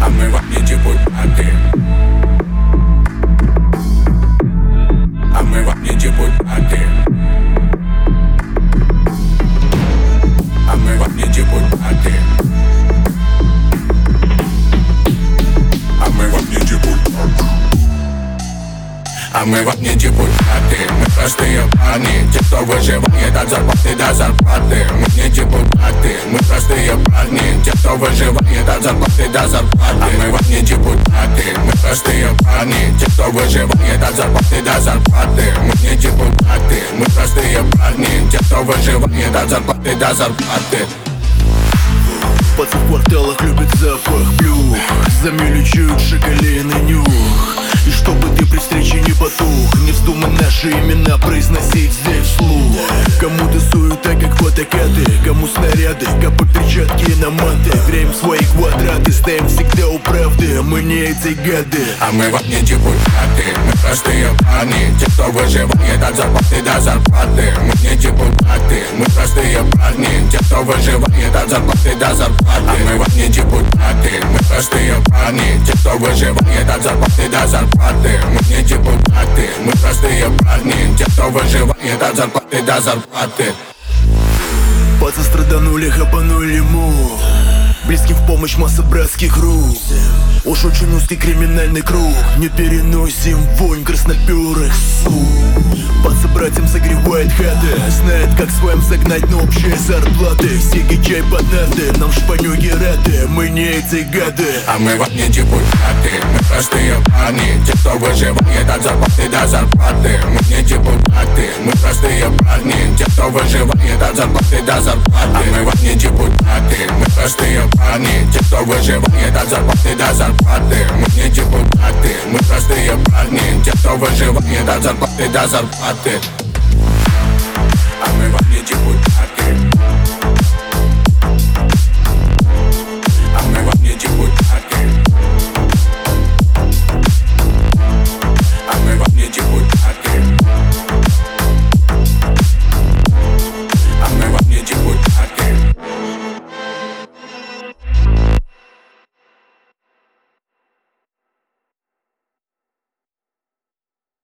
А мы вам не депутаты. А мы вам не депутаты. А мы вам не депутаты. А мы вам не депутаты. А мы вам не депутаты. Мы простые парни, те, кто выживает от зарплаты до зарплаты. Мы не депутаты. Мы простые парни, те, кто выживает от зарплаты до зарплаты. А мы вам не депутаты. Мы простые парни, те, кто выживает от зарплаты до зарплаты. Мы не депутаты. Мы простые парни, те, кто выживает от зарплаты до зарплаты. Пацан в кварталах любит запах блюх, замелечуют шоколадный нюх. И чтобы ты при встрече не потух, не вздумай наши имена произносить здесь вслух. Кому-то суета, как фотокаты, кому снаряды, капы, перчатки на маты. Греем свои квадраты, стоим всегда у правды, мы не эти гады. А мы вам не депутаты. Мы простые парни, те, кто выживает от зарплаты до зарплаты. Мы не депутаты. Мы простые парни, те, кто выживает от зарплаты до зарплаты. А мы вам не депутаты. Мы простые парни, те, кто выживает от зарплаты до зарплаты. Мы не депутаты. Мы простые парни, те, кто выживает от зарплаты до зарплаты. Пацан страданули, хапанули ему. Близким в помощь масса братских рук. Уж очень узкий криминальный круг. Не переносим вонь красноперых сук. Паца братьям согревает хаты, знает, как своим загнать на общие зарплаты. Сиги, чай под нарды, нам шпанюги рады. Мы не эти гады. А мы вам не депутаты. Мы простые парни, те, кто выживает от зарплаты до зарплаты. Мы не депутаты. Мы простые парни, те, кто выживает от зарплаты до зарплаты. А мы вам не депутаты. Мы простые парни, те, кто выживает от зарплаты до зарплаты. Мы не депутаты. Мы простые парни, те, кто выживает от зарплаты до зарплаты. А мы вам не депутаты.